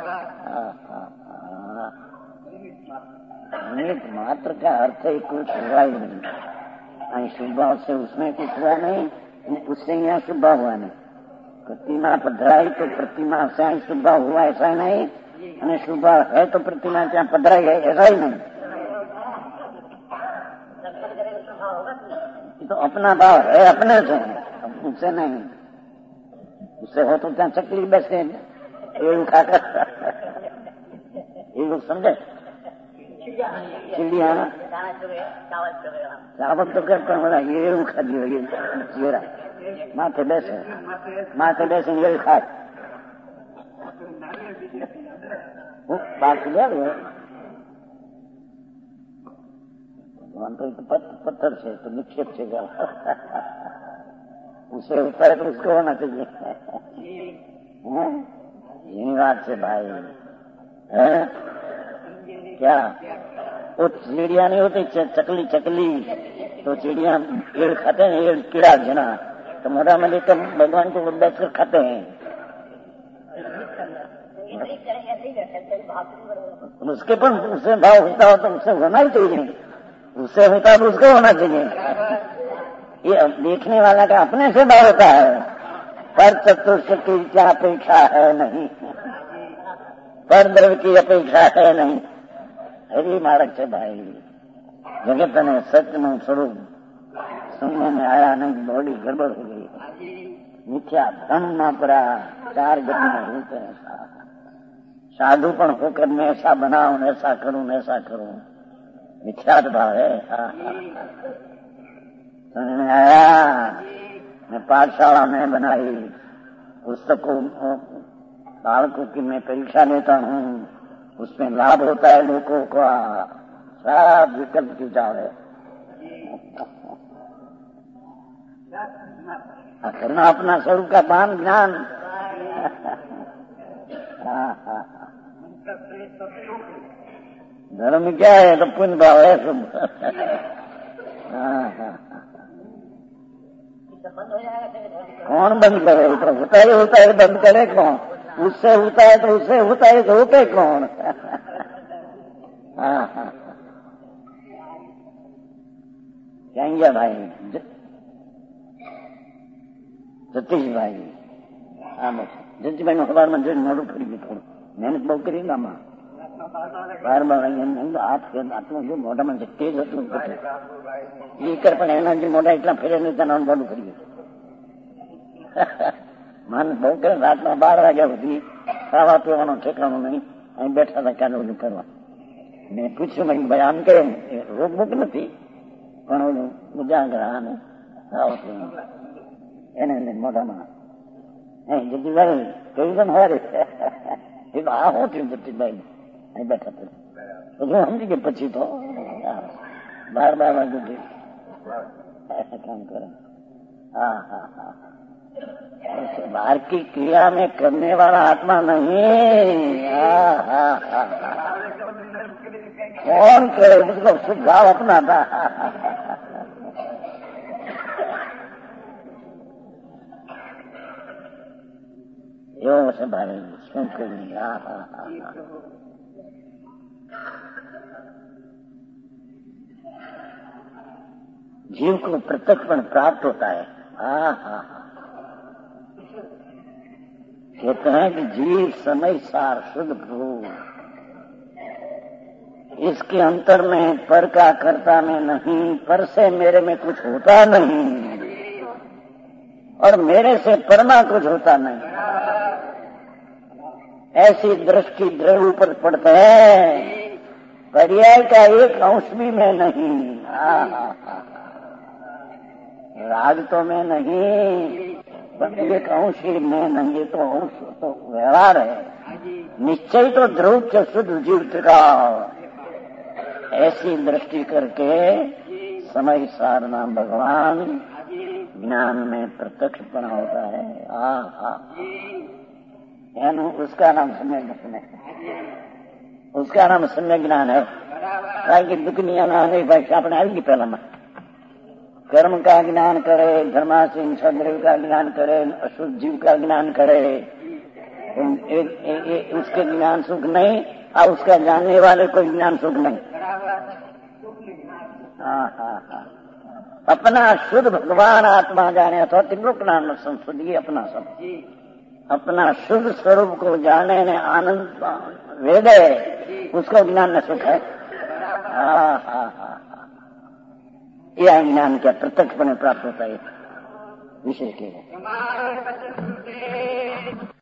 निमित्त मात्र का अर्थ ही कुछ हुआ ही नहीं. शुभ भाव से उसमें कुछ हुआ नहीं, उससे यहाँ शुभ भाव हुआ नहीं. प्रतिमा पधराई तो प्रतिमा से અહીં शुभ भाव हुआ ऐसा ही नहीं, અને शुभ भाव है तो प्रतिमा ત્યાં पधराई है ऐसा ही नहीं. तो अपना भाव है अपने से, उससे नहीं. उससे हो तो ત્યાં चकली बैठते એવું खाकर ये लोग समझे. चिड़िया चावल तो करता हमारा ये खा दिया माथे बैसे माथे बैसे ये खाए बात ले भगवान तो पत्थर से तो निक्षेप से उसे ऊपर तो उसको होना चाहिए. यही बात से भाई है क्या. वो चिड़िया नहीं होती चकली चकली, तो चिड़िया पेड़ खाते हैं, पेड़ कीड़ा जना तो मोटा में लेकर भगवान को बैठकर खाते हैं. उसके पर उससे भाव होता हो तो उससे होना ही चाहिए. उससे होता है तो उसको होना चाहिए. ये देखने वाला का अपने से भाव होता है, पर चतुर्थ की क्या अपेक्षा है नहीं, पर द्रव्य की अपेक्षा है नहीं. हरी मार्ग से भाई जगत ने सच નું स्वरूप समझ में आया नहीं, बॉडी गड़बड़ हो गई. मिथ्या भ्रम न पड़ा, चार गति में रूप है. साधु पण होकर मैं ऐसा बनाऊं, ऐसा करूं, ऐसा करूं, मिथ्यात्व भाव है। समझ में आया? मैं पाठशाला में बनाई, पुस्तकों बालकों की मैं परीक्षा लेता हूँ, उसमें लाभ होता है लोगों का, सारा विकल्प की जाव है। करना अपना स्वरूप का बान ज्ञान। धर्म क्या है? तो पुण्य भाव है सब। कौन बंद करे? तो होता ही होता है, बंद करे कौन? उससे होता है तो उससे होता है तो होते कौन? हाँ हाँ कहेंगे भाई सतीश भाई, हाँ बस जति भाई में खबर में जो मोड़ू फरी गई, थोड़ी मेहनत बहुत करी गामा बार बार हाथ के आत्मा जो मोटा में तेज હતું એ કર પણ એના જે મોટા એટલા ફેરે નહીં તને મોડું કરી ગયું મન બહુ કરે રાતના બાર વાગ્યા સુધી ખાવા પીવાનો ઠેકાણું નહીં, અહીં બેઠા હતા ક્યાં ઓલું કરવા. મેં પૂછ્યું મેં ભાઈ આમ કેમ? રોગ બોક નથી પણ ઓલું ઉજાગરા ને ખાવા પીવાનું એને મોઢામાં જતીભાઈ કહ્યું છે ને હારે આ શું થયું જતીભાઈ અહીં બેઠા હતા પછી સમજી ગયા પછી તો बार बार ऐसा काम करें। हाँ हाँ हाँ बाहर की क्रिया में करने वाला आत्मा नहीं। हाँ हाँ हाँ कौन करे? उसको सुझाव अपना था। यो से भाई सुन कर लिया। हाँ हाँ हाँ जीव को प्रत्यक्षपण प्राप्त होता है। हाँ हाँ कहते हैं कि जीव समय सार शुद्ध प्रभु, इसके अंतर में पर का कर्ता में नहीं, पर से मेरे में कुछ होता नहीं और मेरे से परमा कुछ होता नहीं। ऐसी दृष्टि दृढ़ ऊपर पड़ते हैं, पर्याय का एक अंश भी मैं नहीं। हाँ हाँ हाँ राग तो मैं नहीं, एक अंश ही मैं नहीं, तो अंश तो व्यवहार है। निश्चय तो ध्रुव च शुद्ध जीव का। ऐसी दृष्टि करके समय सार नाम भगवान ज्ञान में प्रत्यक्षपना होता है। हाँ हाँ यानी उसका नाम सम्यक ज्ञान है, उसका नाम सम्यक ज्ञान है। कि दुनिया ना है भाई अपने आएगी पहला में कर्म का ज्ञान करे, धर्मासीन सद्रव का ज्ञान करे, अशुद्ध जीव का ज्ञान करे, ए, ए, ए, उसके ज्ञान सुख नहीं और उसका जानने वाले कोई ज्ञान सुख नहीं। हाँ हाँ हाँ अपना शुद्ध भगवान आत्मा जाने अथवा त्रिलोक नाम संस्कृति अपना सब अपना शुद्ध स्वरूप को जाने ने आनंद वेदे उसको ज्ञान न सुख है। हाँ हाँ हाँ यह ज्ञान क्या प्रत्यक्षपणे प्राप्त होता है विषय के